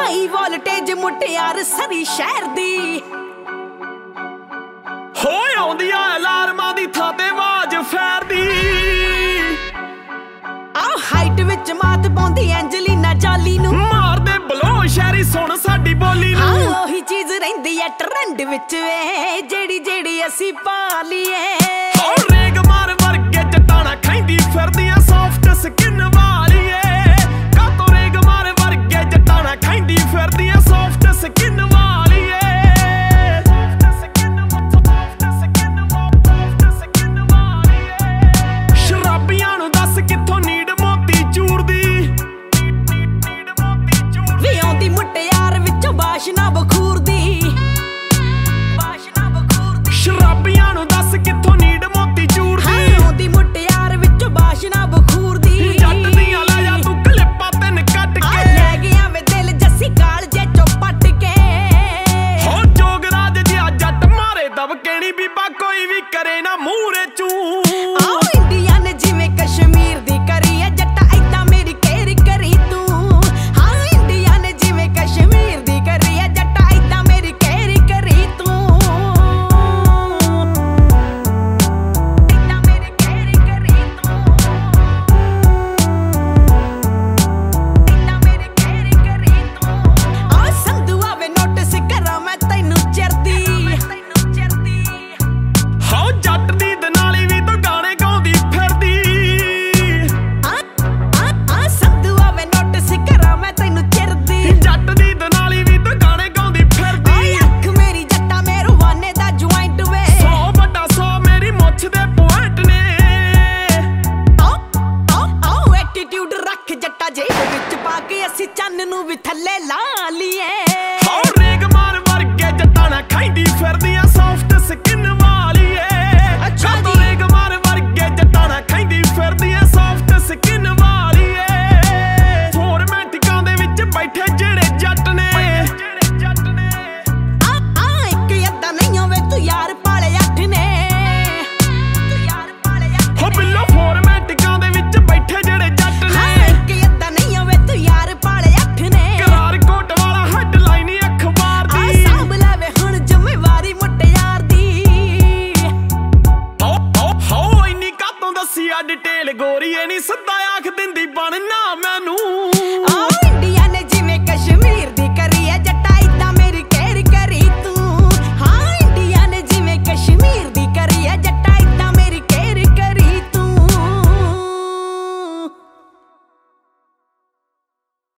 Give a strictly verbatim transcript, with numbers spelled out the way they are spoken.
High voltage ਮੁਟਿਆਰ ਸਰੀ ਸ਼ਹਿਰ ਦੀ ਹੋਏ ਆਉਂਦੀ ਆ ਅਲਾਰਮਾਂ ਦੀ ਥਾਂ ਤੇ ਆਵਾਜ਼ ਫੈਰਦੀ ਆ ਹਾਈਟ ਵਿੱਚ ਮਾਤ ਪਾਉਂਦੀ ਐਂਜਲੀਨਾ ਜਾਲੀ ਨੂੰ ਮਾਰਦੇ ਬਲੋ ਸ਼ਹਿਰੀ ਸੁਣ ਸਾਡੀ ਬੋਲੀ ਨੂੰ ਹਾਂ ਉਹੀ ਚੀਜ਼ ਰਹਿੰਦੀ ਐ ਟ੍ਰੈਂਡ ਵਿੱਚ ਵੇ ਜਿਹੜੀ ਜਿਹੜੀ ਅਸੀਂ ਪਾ ਲਈਏ ਰੇਗ ਮਾਰ ਵਰਗੇ ਜਟਾਣਾ ਖਾਂਦੀ ਫਿਰਦੀਆਂ ਸੌਫਟ ਸਕਿਨ ਵਾਲੀਏ ਕਾਤੋਂ ਰੇਗ ਮਾਰ ਵਰਗੇ ਜਟਾਣਾ ਖਾਂਦੀ ਫਿਰਦੀਆਂ ਸੌਫਟ ਸਕਿਨ ਵਾਲੀਏ ਸ਼ਰਾਬੀਆਂ ਨੂੰ ਦੱਸ ਕਿੱਥੋਂ ਨੀਡ ਮੋਤੀ ਚੂਰ ਦੀ ਵੀ ਆਉਂਦੀ ਮੁਟਿਆਰ ਵਿੱਚੋਂ ਬਾਸ਼ਨਾ ਬਖੂਰ ਦੀ ਬਾਸ਼ਨਾ ਬਖੂਰ ਦੀ ਸ਼ਰਾਬੀਆਂ ਨੂੰ ਦੱਸ ਕਿੱਥੋਂ ਨੀਡ ਮੋਤੀ ਚੂਰ ਦੀ ਆਉਂਦੀ ਮੁਟਿਆਰ ਵਿੱਚੋਂ ਬਾਸ਼ਨਾ ਬਖੂਰ ਦੀ ਜੱਟ ਦੀਆਂ ਲੈ ਜਾ ਤੂੰ ਕਲਿੱਪਾਂ ਤਿੰਨ ਕੱਟ ਆ ਕੇ ਲੈ ਗਿਆ ਵੇ ਦਿਲ ਜੱਸੀ ਕਾਲ ਜੇ ਚੋਂ ਪੱਟ ਕੇ ਹੋ ਜੋਗਰਾਜ ਜਿਹਾ ਜੱਟ ਮਾਰੇ ਦਬਕੇ ਨੀ ਬੀਬਾ ਕੋਈ ਵੀ ਕਰੇ ਨਾ ਮੂਹਰੇ ਚੂ ਆਓ ਇੰਡੀਆ ਨੇ ਜਿਵੇਂ ਕਸ਼ਮੀਰ ਦੀ ਕਰੀ ਐ ਜੱਟਾ ਏਦਾਂ ਮੇਰੀ ਕੇਰੀ ਕਰੀ ਤੂੰ ਹਾਂ ਇੰਡੀਆ ਨੇ ਜਿਵੇਂ ਕਸ਼ਮੀਰ ਦੀ ਕਰੀ ਐ ਜੱਟਾ ਏਦਾਂ ਮੇਰੀ ਕੇਰੀ ਕਰੀ ਤੂੰ ਏਦਾਂ ਮੇਰੀ ਕੇਰੀ ਕਰੀ ਤੂੰ ਏਦਾਂ ਮੇਰੀ ਕੇਰੀ ਕਰੀ ਤੂੰ ਆ ਸੰਧੂ ਆਵੇ ਨੋਟਿਸ ਕਰਾਂ ਮੈਂ ਤੈਨੂੰ ਚਿਰਦੀ ਤੈਨੂੰ ਚਿਰਦੀ ਹੋ ਜੱਟ ਦੀ ਦਨਾਲੀ ਵੀ ਤੂੰ ਗਾਣੇ ਗਾਉਂਦੀ ਫਿਰਦੀ ਆ ਆ ਆ ਸੰਧੂ ਆਵੇ ਨੋਟਿਸ ਕਰਾਂ ਮੈਂ ਤੈਨੂੰ ਚਿਰਦੀ ਜੱਟ ਦੀ ਦਨਾਲੀ ਵੀ ਤੂੰ ਗਾਣੇ ਗਾਉਂਦੀ ਫਿਰਦੀ ਓਏ ਅੱਖ ਮੇਰੀ ਜੱਟਾ ਮੇਰੂ ਵਾਨੇ ਦਾ ਜੁਆਇੰਟ ਵੇ ਸੌ ਵੱਡਾ ਸੌ ਮੇਰੀ ਮੁੱਛ ਦੇ ਪੁਆਇੰਟ ਨੇ ਆਓ ਆਓ ਆਓ ਐਟੀਟਿਊਡ ਰੱਖ ਜੱਟਾ ਜੇਬ ਵਿੱਚ ਪਾ ਕੇ ਅਸੀਂ ਚੰਨ ਨੂੰ ਵੀ ਥੱਲੇ ਲਾ ਲਈਏ ਹੋ ਰੇਗ ਮਾਰ ਵਰਗੇ ਜਟਾਣਾ ਖਾਂਦੀ ਫਿਰਦੀਆਂ ਸੌਫਟ ਸਕਿਨ ਵਾਲੀਏ ਅੱਛਾ ਕਾਤੋਂ ਜੀ। ਰੇਗ ਮਾਰ ਵਰਗੇ ਜਟਾਣਾ ਖਾਂਦੀ ਫਿਰਦੀਆਂ ਸੌਫਟ ਸਕਿਨ ਵਾਲੀਏ ਫੋਰਮੈਟਿਕਾਂ ਦੇ ਵਿੱਚ ਬੈਠੇ ਜਿਹੜੇ ਜੱਟ ਨੇ ਜਿਹੜੇ ਜੱਟ ਨੇ ਆ ਆ ਇੱਕ ਅੱਧਾ ਨਹੀਂ ਹੋਵੇ ਤੂੰ ਯਾਰ ਪਾਲੇ ਅੱਠ ਨੇ ਤੂੰ ਯਾਰ ਪਾਲੇ ਅੱਠ ਹੋ ਨੇ ਬਿੱਲੋ ਫੋਰਮੈਟਿਕਾਂ ਦੇ ਵਿੱਚ ਬੈਠੇ ਜਿਹੜੇ ਜੱਟ ਹਾਂ ਨੇ ਇੱਕ ਅੱਧਾ ਨਹੀਂ ਹੋਵੇ ਤੂੰ ਯਾਰ ਪਾਲੇ ਅੱਠ ਨੇ ਕਰਾਰ ਕੋਟ ਵਾਲਾ ਹੈਡਲਾਈਨ ਹੀ ਅਖਬਾਰ ਆ ਦੀ ਸਾਂਭ ਲੈਵੇ ਹੁਣ ਜ਼ਿੰਮੇਵਾਰੀ ਮੁਟਿਆਰ ਦੀ ਹੋ ਹੋ ਹੋ ਇੰਨੀ ਕਾਤੋਂ ਦੱਸੀ ਆ ਡਿਟੇਲ ਗੋਰੀਏ ਨਹੀਂ ਸਿੱਧਾ ਆਖ ਦਿੰਦੀ ਬਣ ਨਾ ਮੈਨੂੰ ਆਓ ਇੰਡੀਆ